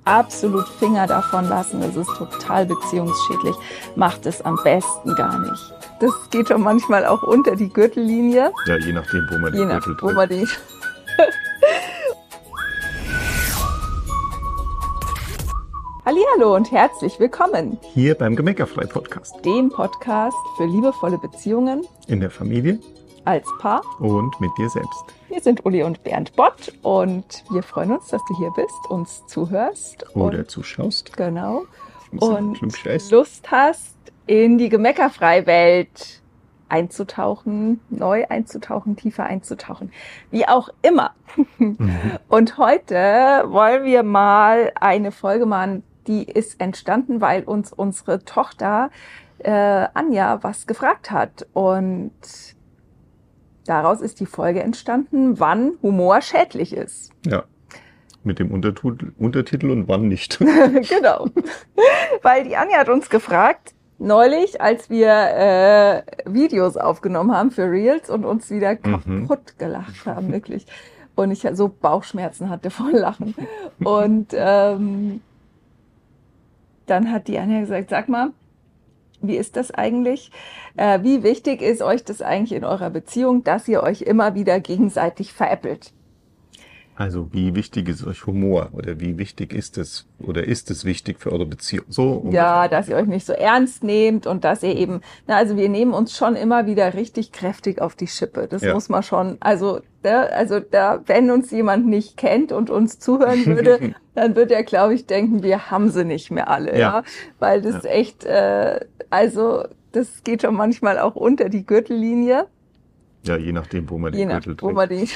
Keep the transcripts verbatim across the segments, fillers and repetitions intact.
absolut Finger davon lassen. Es ist total beziehungsschädlich. Macht es am besten gar nicht. Das geht schon manchmal auch unter die Gürtellinie. Ja, je nachdem, wo man die Je nach, Gürtel wo drückt. man die Hallihallo und herzlich willkommen. Hier beim Gemeckerfrei-Podcast. Dem Podcast für liebevolle Beziehungen In der Familie als Paar. und mit dir selbst. Wir sind Uli und Bernd Bott und wir freuen uns, dass du hier bist, uns zuhörst. Oder und, zuschaust. Genau. Ein bisschen Und Klugscheiß. Lust hast, in die Gemeckerfrei-Welt einzutauchen, neu einzutauchen, tiefer einzutauchen. Wie auch immer. Mhm. Und heute wollen wir mal eine Folge machen, die ist entstanden, weil uns unsere Tochter äh, Anja was gefragt hat. Und daraus ist die Folge entstanden, wann Humor schädlich ist. Ja, mit dem Untertitel, Untertitel und wann nicht. Genau. Weil die Anja hat uns gefragt, neulich, als wir äh, Videos aufgenommen haben für Reels und uns wieder Mhm. kaputt gelacht haben, wirklich. Und ich so Bauchschmerzen hatte vor Lachen. Und ähm, dann hat die Anja gesagt, sag mal, wie ist das eigentlich? Äh, wie wichtig ist euch das eigentlich in eurer Beziehung, dass ihr euch immer wieder gegenseitig veräppelt? Also, wie wichtig ist euch Humor? Oder wie wichtig ist es, oder ist es wichtig für eure Beziehung? So Ja, ungefähr. dass ihr euch nicht so ernst nehmt und dass ihr eben, na, also wir nehmen uns schon immer wieder richtig kräftig auf die Schippe. Das Ja. muss man schon, also, da, also da, wenn uns jemand nicht kennt und uns zuhören würde, dann würde er, glaube ich, denken, wir haben sie nicht mehr alle, ja, Ja. weil das Ja. echt, äh, also das geht schon manchmal auch unter die Gürtellinie, Ja, je nachdem, wo man die je nach, Gürtel wo drückt. man die.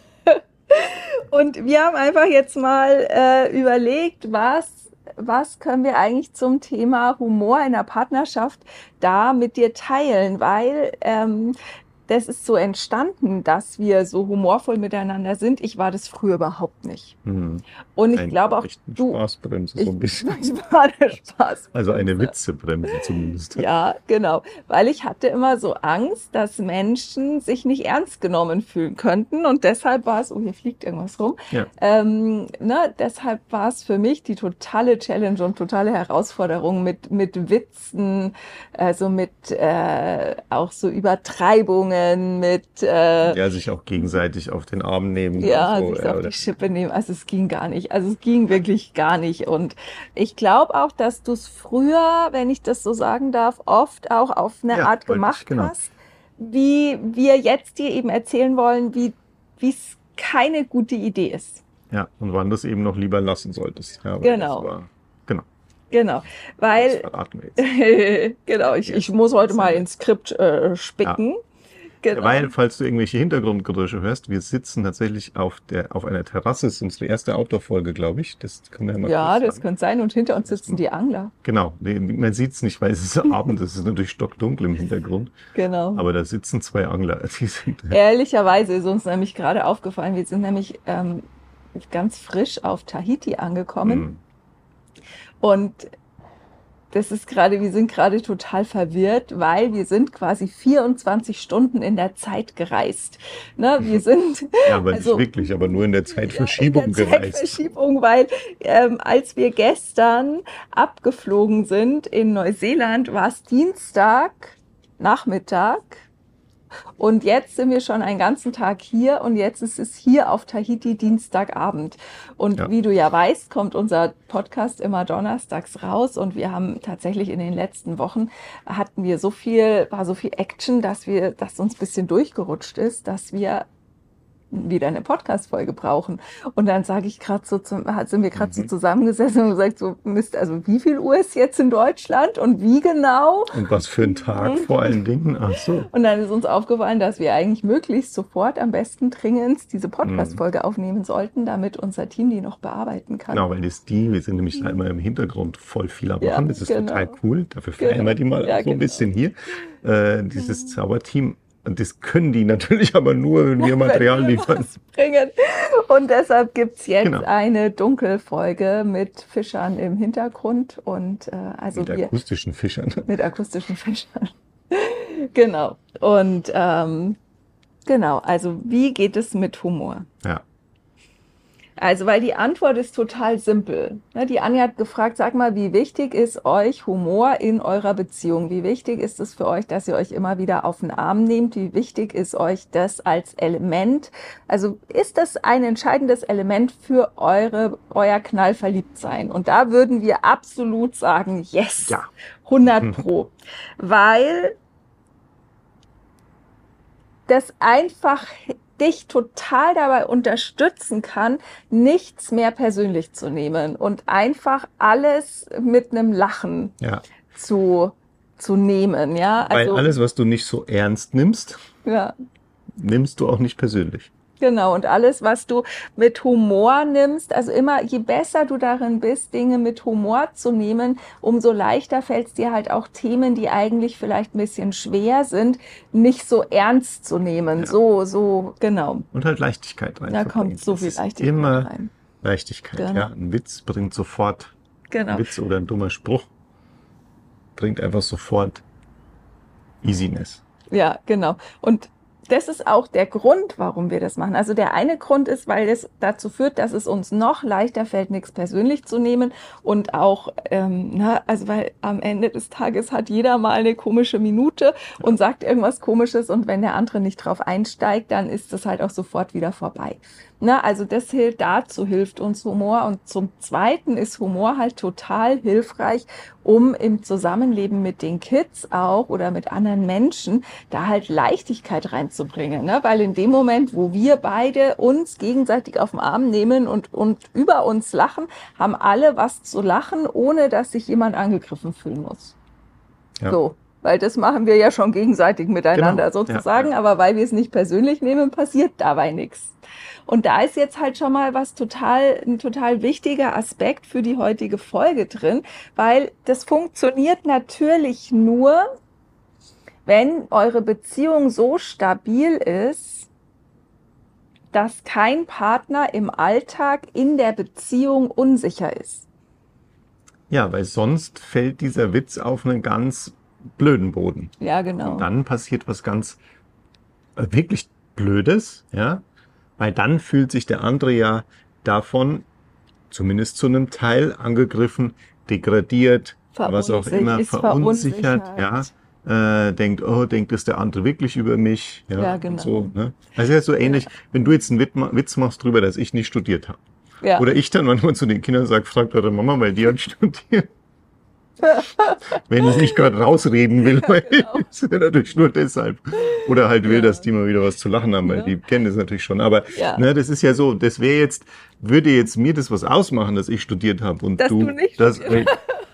Und wir haben einfach jetzt mal äh, überlegt, was, was können wir eigentlich zum Thema Humor in der Partnerschaft da mit dir teilen, weil ähm, das ist so entstanden, dass wir so humorvoll miteinander sind. Ich war das früher überhaupt nicht. Mhm. Und ich Ein- glaube auch echt eine du. Spaßbremse, Ich, so ein bisschen. ich war der Spaß. Also eine Witzebremse zumindest. Ja, genau. Weil ich hatte immer so Angst, dass Menschen sich nicht ernst genommen fühlen könnten. Und deshalb war es, oh, hier fliegt irgendwas rum. Ja. Ähm, ne, deshalb war es für mich die totale Challenge und totale Herausforderung mit, mit Witzen, also mit äh, auch so Übertreibungen, mit äh, Ja, sich auch gegenseitig auf den Arm nehmen. ja, und so, sich ja, auf oder- die Schippe nehmen. Also es ging gar nicht. Also es ging wirklich gar nicht. Und ich glaube auch, dass du es früher, wenn ich das so sagen darf, oft auch auf eine Ja, Art wollte ich, gemacht genau. hast, wie wir jetzt dir eben erzählen wollen, wie wie es keine gute Idee ist. Ja, und wann du es eben noch lieber lassen solltest. Ja, weil Genau. Das war, genau, Genau, das weil verraten wir jetzt. genau, ich, ich muss heute mal ins Skript äh, spicken. Genau. Weil, falls du irgendwelche Hintergrundgeräusche hörst, wir sitzen tatsächlich auf der auf einer Terrasse. Das ist unsere erste Outdoor-Folge, glaube ich. Das können wir ja mal Ja, kurz das sagen. könnte sein. Und hinter uns sitzen die Angler. Genau, nee, man sieht es nicht, weil es ist Abend, es ist natürlich stockdunkel im Hintergrund. Genau. Aber da sitzen zwei Angler. Die sind, Ehrlicherweise ist uns nämlich gerade aufgefallen, wir sind nämlich ähm, ganz frisch auf Tahiti angekommen. Mhm. Und das ist gerade, wir sind gerade total verwirrt, weil wir sind quasi vierundzwanzig Stunden in der Zeit gereist. Ne, wir sind Ja, aber also- nicht wirklich, aber nur in der Zeitverschiebung in der gereist. Zeitverschiebung, weil ähm, als wir gestern abgeflogen sind in Neuseeland, war es Dienstag Nachmittag. Und jetzt sind wir schon einen ganzen Tag hier und jetzt ist es hier auf Tahiti Dienstagabend. Und Ja. wie du ja weißt, kommt unser Podcast immer donnerstags raus und wir haben tatsächlich in den letzten Wochen hatten wir so viel, war so viel Action, dass wir, dass uns ein bisschen durchgerutscht ist, dass wir wieder eine Podcast-Folge brauchen. Und dann sage ich gerade so, zum, sind wir gerade so Mhm. zusammengesessen und gesagt so, Mist, also wie viel Uhr ist jetzt in Deutschland und wie genau? Und was für ein Tag vor allen Dingen. Ach so. Und dann ist uns aufgefallen, dass wir eigentlich möglichst sofort am besten dringend diese Podcast-Folge aufnehmen sollten, damit unser Team die noch bearbeiten kann. Genau, weil das die, wir sind nämlich da immer im Hintergrund voll viel am Ja, machen. Das ist genau. total cool. Dafür feiern Genau. wir die mal Ja, so ein genau. bisschen hier. Äh, dieses Zauberteam. Und das können die natürlich aber nur, wenn wir Material Wenn wir liefern. was bringen. Und deshalb gibt's jetzt Genau. eine Dunkelfolge mit Fischern im Hintergrund und äh, also Mit wir akustischen Fischern. mit akustischen Fischern. Genau. Und ähm, genau, also wie geht es mit Humor? Ja. Also, weil die Antwort ist total simpel. Ne, die Anja hat gefragt, sag mal, wie wichtig ist euch Humor in eurer Beziehung? Wie wichtig ist es für euch, dass ihr euch immer wieder auf den Arm nehmt? Wie wichtig ist euch das als Element? Also, ist das ein entscheidendes Element für eure, euer Knallverliebtsein? Und da würden wir absolut sagen, yes, Ja. hundert Pro. Weil das einfach dich total dabei unterstützen kann, nichts mehr persönlich zu nehmen und einfach alles mit einem Lachen Ja. zu, zu nehmen, ja. Weil Also, alles, was du nicht so ernst nimmst, ja, nimmst du auch nicht persönlich. genau. Und alles, was du mit Humor nimmst, also immer, je besser du darin bist, Dinge mit Humor zu nehmen, umso leichter fällt es dir halt auch Themen, die eigentlich vielleicht ein bisschen schwer sind, nicht so ernst zu nehmen. Ja. So, so, genau. Und halt Leichtigkeit rein. Da kommt so viel Leichtigkeit immer rein. Leichtigkeit, Genau. ja. Ein Witz bringt sofort, Genau. ein Witz oder ein dummer Spruch bringt einfach sofort Easiness. Ja, genau. Und das ist auch der Grund, warum wir das machen. Also der eine Grund ist, weil es dazu führt, dass es uns noch leichter fällt, nichts persönlich zu nehmen und auch, ähm, na, also weil am Ende des Tages hat jeder mal eine komische Minute und sagt irgendwas Komisches und wenn der andere nicht drauf einsteigt, dann ist das halt auch sofort wieder vorbei. Na, also das hilft, dazu hilft uns Humor und zum Zweiten ist Humor halt total hilfreich, um im Zusammenleben mit den Kids auch oder mit anderen Menschen da halt Leichtigkeit reinzubringen, ne? Weil in dem Moment, wo wir beide uns gegenseitig auf den Arm nehmen und, und über uns lachen, haben alle was zu lachen, ohne dass sich jemand angegriffen fühlen muss. Ja. So. Weil das machen wir ja schon gegenseitig miteinander Genau. sozusagen, Ja, ja. aber weil wir es nicht persönlich nehmen, passiert dabei nichts. Und da ist jetzt halt schon mal was total, ein total wichtiger Aspekt für die heutige Folge drin, weil das funktioniert natürlich nur, wenn eure Beziehung so stabil ist, dass kein Partner im Alltag in der Beziehung unsicher ist. Ja, weil sonst fällt dieser Witz auf einen ganz blöden Boden. Ja, genau. Und dann passiert was ganz äh, wirklich Blödes, ja, weil dann fühlt sich der andere ja davon, zumindest zu einem Teil, angegriffen, degradiert, was auch Verunsichert, immer, ist verunsichert, verunsichert. ja, äh, denkt, oh, denkt das der andere wirklich über mich, ja, Ja, und genau. so, ne? Das ist ja so ähnlich, wenn du jetzt einen Witz ma- Witz machst drüber, dass ich nicht studiert habe. Ja. Oder ich dann manchmal zu den Kindern sage, fragt eure Mama, weil die hat studiert. Wenn ich es nicht gerade rausreden will, weil genau. ist ja natürlich nur deshalb. Oder halt will, Ja. dass die mal wieder was zu lachen haben, weil Ja. die kennen das natürlich schon. Aber Ja. ne, das ist ja so, das wäre jetzt, würde jetzt mir das was ausmachen, dass ich studiert habe und Dass du, du nicht das, studiert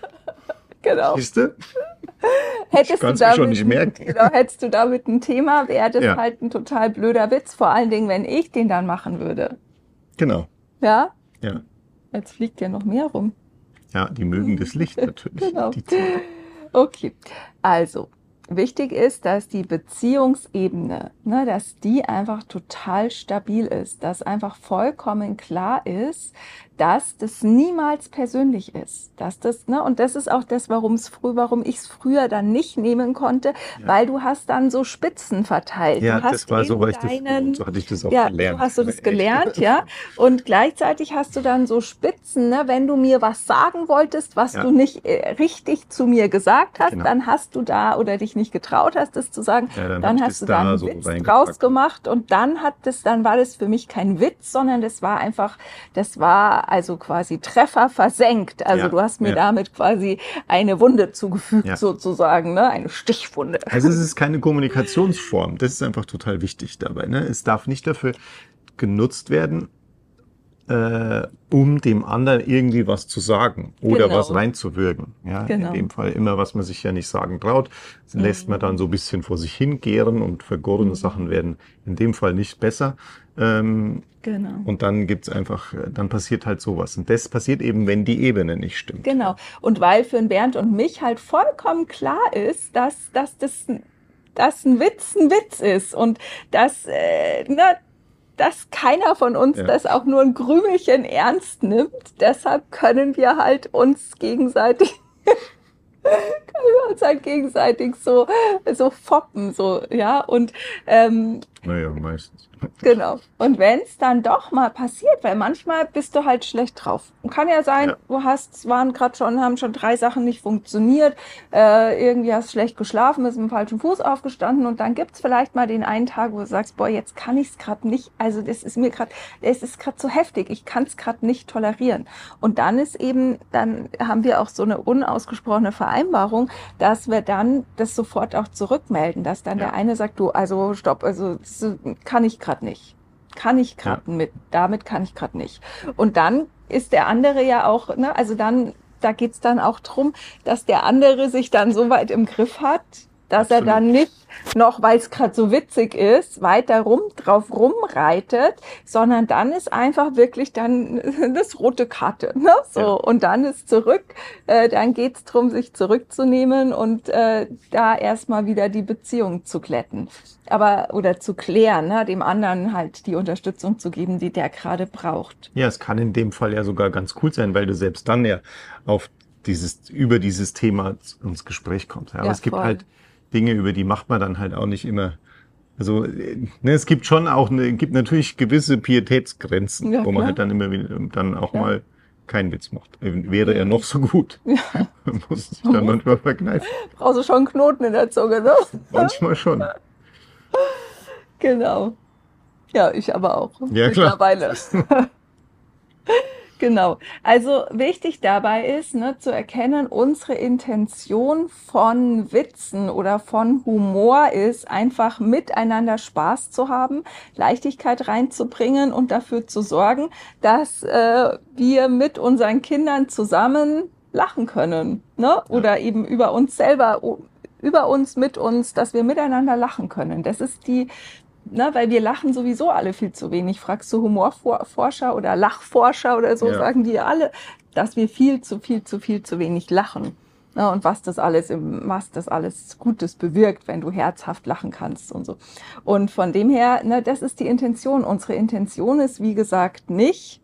Genau. siehst du? Hättest du kann's mir damit, schon nicht merken. Genau, hättest du damit ein Thema, wäre das Ja. halt ein total blöder Witz, vor allen Dingen, wenn ich den dann machen würde. Genau. Ja? Ja. Jetzt fliegt ja noch mehr rum. Ja, die mögen das Licht natürlich. Genau. Die zwei. Okay, also wichtig ist, dass die Beziehungsebene, ne, dass die einfach total stabil ist, dass einfach vollkommen klar ist, dass das niemals persönlich ist, dass das, ne, und das ist auch das, warum es früh, warum ich es früher dann nicht nehmen konnte, Ja. weil du hast dann so Spitzen verteilt. Ja, du hast das war so, in weil ich das, deinen, so hatte ich das auch ja, gelernt. so hast du das Echt. gelernt, ja. Und gleichzeitig hast du dann so Spitzen, ne, wenn du mir was sagen wolltest, was Ja. du nicht äh, richtig zu mir gesagt hast, Genau. dann hast du da oder dich nicht getraut hast, das zu sagen, Ja, dann hab dann ich hast das du da da einen so Witz reingepackt. draus gemacht und dann hat das, dann war das für mich kein Witz, sondern das war einfach, das war also quasi Treffer versenkt. Also Ja, du hast mir ja. damit quasi eine Wunde zugefügt, Ja. sozusagen, ne, eine Stichwunde. Also es ist keine Kommunikationsform. Das ist einfach total wichtig dabei. Ne? Es darf nicht dafür genutzt werden, äh, um dem anderen irgendwie was zu sagen oder Genau. was reinzuwirken. Ja, Genau. in dem Fall immer, was man sich ja nicht sagen traut, lässt man dann so ein bisschen vor sich hingären und vergorene Mhm. Sachen werden in dem Fall nicht besser. Ähm, Genau. und dann gibt's einfach, äh, dann passiert halt sowas. Und das passiert eben, wenn die Ebene nicht stimmt. Genau. Und weil für den Bernd und mich halt vollkommen klar ist, dass, dass das dass ein Witz ein Witz ist und dass, äh, ne, dass keiner von uns Ja. das auch nur ein Krümelchen ernst nimmt. Deshalb können wir halt uns gegenseitig können wir uns halt gegenseitig so so foppen, so, ja, und ähm, Naja, meistens. Genau. Und wenn es dann doch mal passiert, weil manchmal bist du halt schlecht drauf. Kann ja sein, Ja. du hast, waren gerade schon, haben schon drei Sachen nicht funktioniert, äh, irgendwie hast schlecht geschlafen, bist mit dem falschen Fuß aufgestanden und dann gibt's vielleicht mal den einen Tag, wo du sagst, boah, jetzt kann ich's gerade nicht, also das ist mir gerade, es ist gerade zu heftig, ich kann es gerade nicht tolerieren. Und dann ist eben, dann haben wir auch so eine unausgesprochene Vereinbarung, dass wir dann das sofort auch zurückmelden, dass dann Ja. der eine sagt, du, also stopp, also das kann ich gerade nicht. Kann ich gerade Ja. mit, damit kann ich gerade nicht. Und dann ist der andere ja auch, ne, also dann, da geht's dann auch drum, dass der andere sich dann so weit im Griff hat, dass Absolut. er dann nicht noch, weil es gerade so witzig ist, weiter rum drauf rumreitet, sondern dann ist einfach wirklich dann das rote Karte, ne? So, Ja. und dann ist zurück, äh, dann geht's drum, sich zurückzunehmen und äh, da erstmal wieder die Beziehung zu glätten. Aber oder zu klären, ne? Dem anderen halt die Unterstützung zu geben, die der gerade braucht. Ja, es kann in dem Fall ja sogar ganz cool sein, weil du selbst dann ja auf dieses, über dieses Thema ins Gespräch kommst. Ja, aber Ja, es gibt voll. halt Dinge, über die macht man dann halt auch nicht immer. Also, äh, ne, es gibt schon auch, eine, gibt natürlich gewisse Pietätsgrenzen, Ja, wo man klar. halt dann immer wieder, dann auch Klar. mal keinen Witz macht. Wäre er noch so gut. Ja. Man muss sich dann manchmal verkneifen. Brauchst du schon einen Knoten in der Zunge, ne? Manchmal schon. Genau. Ja, ich aber auch. Ja, klar. Mittlerweile. Genau. Also wichtig dabei ist, ne, zu erkennen, unsere Intention von Witzen oder von Humor ist, einfach miteinander Spaß zu haben, Leichtigkeit reinzubringen und dafür zu sorgen, dass äh, wir mit unseren Kindern zusammen lachen können, ne? Oder eben über uns selber, über uns, mit uns, dass wir miteinander lachen können. Das ist die Ne, weil wir lachen sowieso alle viel zu wenig. Fragst du Humorforscher oder Lachforscher oder so, Ja. sagen die alle, dass wir viel zu viel zu viel zu wenig lachen. Ne, und was das alles im, was das alles Gutes bewirkt, wenn du herzhaft lachen kannst und so. Und von dem her, ne, das ist die Intention. Unsere Intention ist, wie gesagt, nicht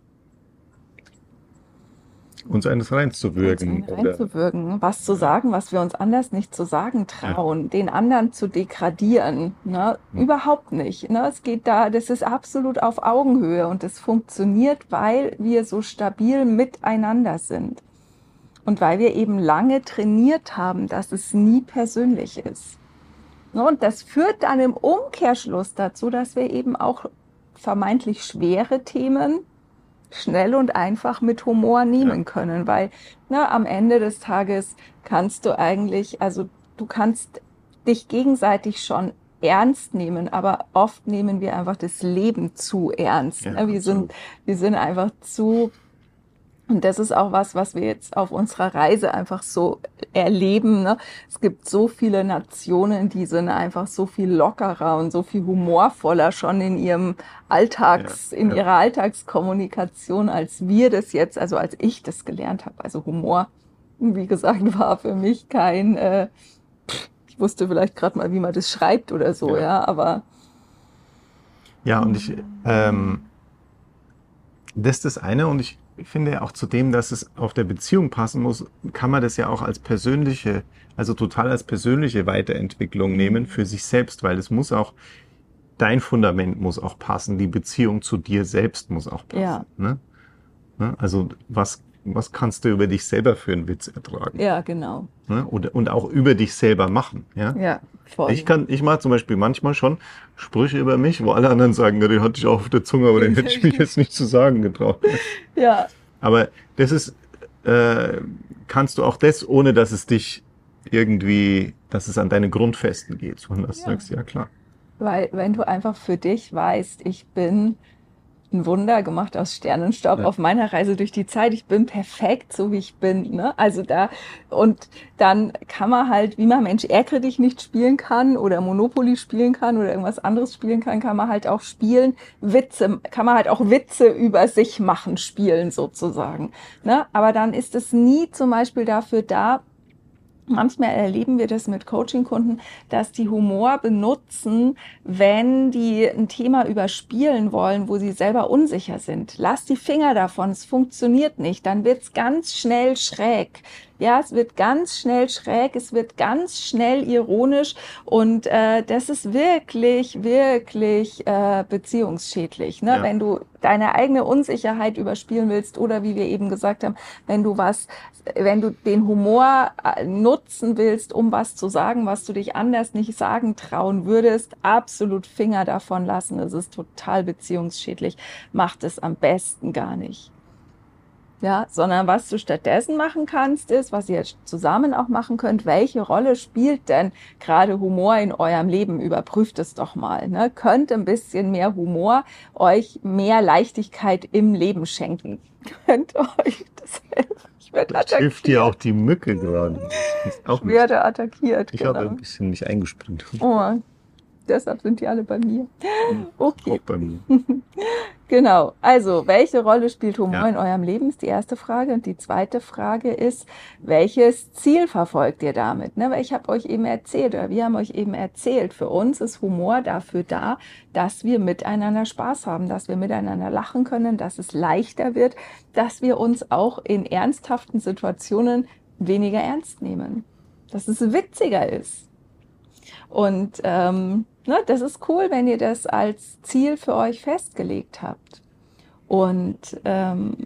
Uns eines reinzuwürgen. uns reinzuwürgen, was zu sagen, was wir uns anders nicht zu sagen trauen, ja. Den anderen zu degradieren, ne? Hm. Überhaupt nicht. Ne? Es geht da, das ist absolut auf Augenhöhe und es funktioniert, weil wir so stabil miteinander sind und weil wir eben lange trainiert haben, dass es nie persönlich ist. Ne? Und das führt dann im Umkehrschluss dazu, dass wir eben auch vermeintlich schwere Themen schnell und einfach mit Humor nehmen ja. können, weil na, am Ende des Tages kannst du eigentlich, also du kannst dich gegenseitig schon ernst nehmen, aber oft nehmen wir einfach das Leben zu ernst. Ja, ne? wir, sind, wir sind einfach zu, und das ist auch was, was wir jetzt auf unserer Reise einfach so erleben. Ne? Es gibt so viele Nationen, die sind einfach so viel lockerer und so viel humorvoller schon in ihrem Alltags, ja, in ja. ihrer Alltagskommunikation, als wir das jetzt, also als ich das gelernt habe. Also Humor, wie gesagt, war für mich kein, äh, ich wusste vielleicht gerade mal, wie man das schreibt oder so, ja, ja aber. Ja, und ich, ähm, das ist das eine und ich, Ich finde auch zu dem, dass es auf der Beziehung passen muss, kann man das ja auch als persönliche, also total als persönliche Weiterentwicklung nehmen für sich selbst, weil es muss auch, dein Fundament muss auch passen, die Beziehung zu dir selbst muss auch passen. Ja. Ne? Ne? Also was, was kannst du über dich selber für einen Witz ertragen? Ja, genau. Ne? Und, und auch über dich selber machen. Ja, ja voll. Ich kann, ich mache zum Beispiel manchmal schon Sprüche über mich, wo alle anderen sagen, ja, den hatte ich auch auf der Zunge, aber den hätte ich mich jetzt nicht zu sagen getraut. Ja. Aber das ist, äh, kannst du auch das, ohne dass es dich irgendwie, dass es an deine Grundfesten geht, sondern dass du sagst, ja klar. Weil wenn du einfach für dich weißt, ich bin ein Wunder gemacht aus Sternenstaub ja. auf meiner Reise durch die Zeit. Ich bin perfekt, so wie ich bin. Ne? Also da und dann kann man halt, wie man Mensch ärgere dich nicht spielen kann oder Monopoly spielen kann oder irgendwas anderes spielen kann, kann man halt auch spielen. Witze, kann man halt auch Witze über sich machen, spielen sozusagen. Ne? Aber dann ist es nie zum Beispiel dafür da. Manchmal erleben wir das mit Coaching-Kunden, dass die Humor benutzen, wenn die ein Thema überspielen wollen, wo sie selber unsicher sind. Lass die Finger davon, es funktioniert nicht. Dann wird's ganz schnell schräg. Ja, es wird ganz schnell schräg, es wird ganz schnell ironisch und äh, das ist wirklich, wirklich äh, beziehungsschädlich. Ne? Ja. Wenn du deine eigene Unsicherheit überspielen willst oder wie wir eben gesagt haben, wenn du was, wenn du den Humor nutzen willst, um was zu sagen, was du dich anders nicht sagen trauen würdest, absolut Finger davon lassen. Es ist total beziehungsschädlich. Macht es am besten gar nicht. Ja, sondern was du stattdessen machen kannst, ist, was ihr zusammen auch machen könnt, welche Rolle spielt denn gerade Humor in eurem Leben? Überprüft es doch mal. Ne? Könnte ein bisschen mehr Humor euch mehr Leichtigkeit im Leben schenken? Könnt euch das helfen? Ich werde Da attackiert. trifft dir auch die Mücke gerade. Das ist auch Ich werde attackiert. Ich genau. habe ein bisschen mich eingespringt. Oh, deshalb sind die alle bei mir. Okay. Auch bei mir. Genau. Also, welche Rolle spielt Humor Ja. in eurem Leben, ist die erste Frage. Und die zweite Frage ist, welches Ziel verfolgt ihr damit? Ne? Weil ich habe euch eben erzählt, oder wir haben euch eben erzählt, für uns ist Humor dafür da, dass wir miteinander Spaß haben, dass wir miteinander lachen können, dass es leichter wird, dass wir uns auch in ernsthaften Situationen weniger ernst nehmen. Dass es witziger ist. Und ähm, ne, das ist cool, wenn ihr das als Ziel für euch festgelegt habt. Und ähm,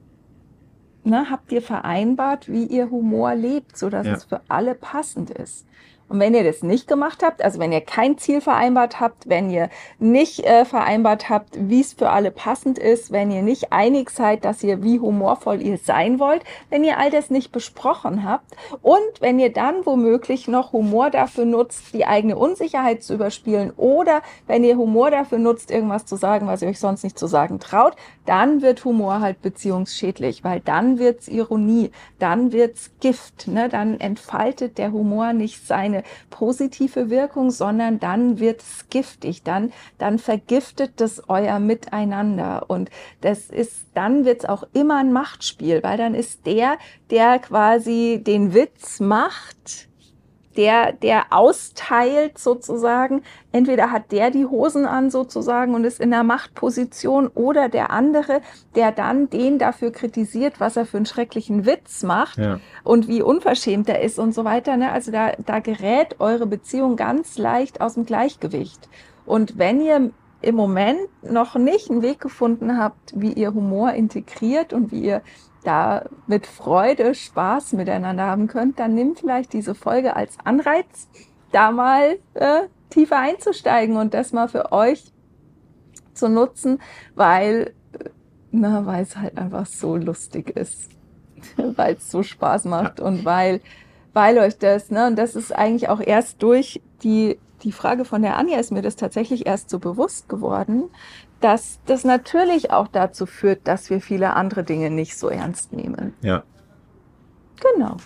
ne, habt ihr vereinbart, wie ihr Humor lebt, sodass Ja. es für alle passend ist. Und wenn ihr das nicht gemacht habt, also wenn ihr kein Ziel vereinbart habt, wenn ihr nicht äh, vereinbart habt, wie es für alle passend ist, wenn ihr nicht einig seid, dass ihr, wie humorvoll ihr sein wollt, wenn ihr all das nicht besprochen habt und wenn ihr dann womöglich noch Humor dafür nutzt, die eigene Unsicherheit zu überspielen oder wenn ihr Humor dafür nutzt, irgendwas zu sagen, was ihr euch sonst nicht zu sagen traut, dann wird Humor halt beziehungsschädlich, weil dann wird's Ironie, dann wird's Gift, ne? Dann entfaltet der Humor nicht seine positive Wirkung, sondern dann wird es giftig, dann, dann vergiftet das euer Miteinander und das ist, dann wird es auch immer ein Machtspiel, weil dann ist der, der quasi den Witz macht, der, der austeilt sozusagen, entweder hat der die Hosen an sozusagen und ist in der Machtposition oder der andere, der dann den dafür kritisiert, was er für einen schrecklichen Witz macht Ja. und wie unverschämt er ist und so weiter. Ne? Also da, da gerät eure Beziehung ganz leicht aus dem Gleichgewicht. Und wenn ihr im Moment noch nicht einen Weg gefunden habt, wie ihr Humor integriert und wie ihr da mit Freude, Spaß miteinander haben könnt, dann nehmt vielleicht diese Folge als Anreiz, da mal äh, tiefer einzusteigen und das mal für euch zu nutzen, weil, na, weil es halt einfach so lustig ist, weil es so Spaß macht Ja. und weil, weil euch das, ne, und das ist eigentlich auch erst durch die, die Frage von der Anja ist mir das tatsächlich erst so bewusst geworden, dass das natürlich auch dazu führt, dass wir viele andere Dinge nicht so ernst nehmen. Ja. Genau.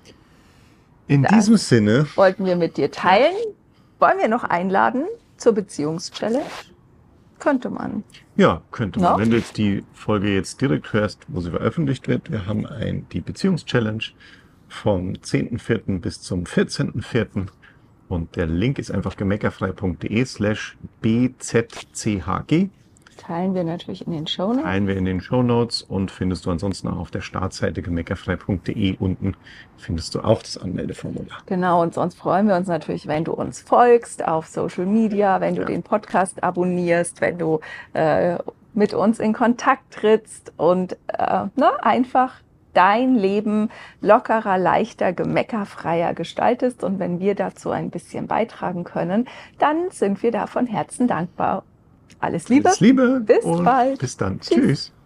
In Das diesem Sinne, wollten wir mit dir teilen. Wollen wir noch einladen zur Beziehungschallenge? Könnte man. ja, könnte man, No? wenn du jetzt die Folge jetzt direkt hörst, wo sie veröffentlicht wird, wir haben ein, die Beziehungschallenge vom zehnten vierten bis zum vierzehnten vierten und der Link ist einfach gemeckerfrei.de slash bzchg. Teilen wir natürlich in den Shownotes. Teilen wir in den Shownotes und findest du ansonsten auch auf der Startseite gemeckerfrei.de unten findest du auch das Anmeldeformular. Genau, und sonst freuen wir uns natürlich, wenn du uns folgst auf Social Media, wenn du Ja. den Podcast abonnierst, wenn du äh, mit uns in Kontakt trittst und äh, ne, einfach dein Leben lockerer, leichter, gemeckerfreier gestaltest. Und wenn wir dazu ein bisschen beitragen können, dann sind wir da von Herzen dankbar. Alles Liebe. Alles Liebe Bis und bald. bis dann. Tschüss. Tschüss.